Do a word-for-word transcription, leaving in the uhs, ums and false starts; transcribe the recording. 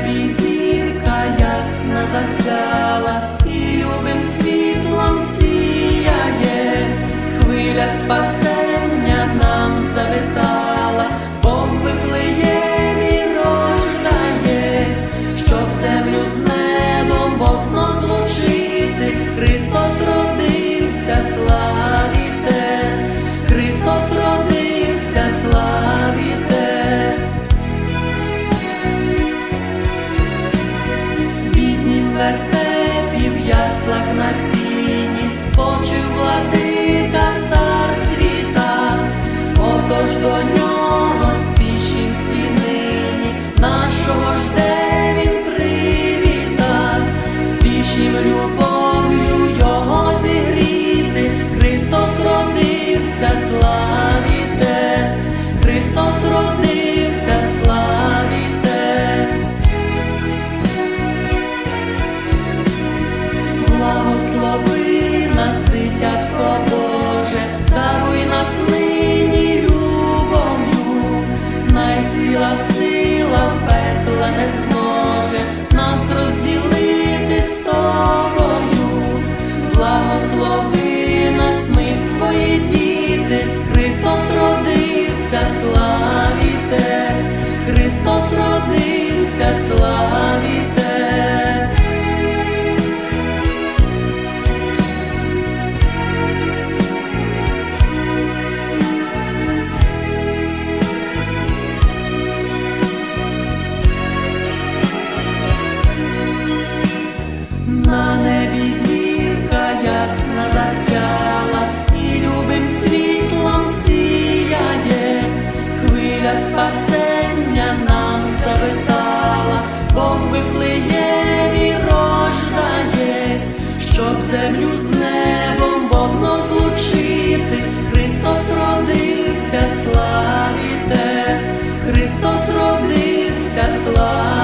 небі зірка ясна засяла, і любим світлом сіяє, хвиля спасення нам завітала, Бог в Вифлеємі рождаєсь, щоб землю з небом водно злучити. Христос родився, славіте, Христос родився, славіте. Біднім вертепі в яслах на сіні спочив владика, цар світа, отож до нього спішім всі нині, нашого жде він привіта, спішім любов'ю його зігріти. Христос родився, славіте, Христос родився, славіте. Благослови нас, дитятко Боже, даруй нас нині любов'ю, найціла сила пекла не зможе нас розділити з тобою. Благослови нас, ми твої діти, Христос родився, славіте, Христос родився, славіте. На небі зірка ясна засяла, і любим світлом сіяє, хвиля спасення нам завітала, Бог в Вифлеємі рождаєсь, щоб землю з небом водно злучити. Христос родився, славіте, Христос родився, славіте.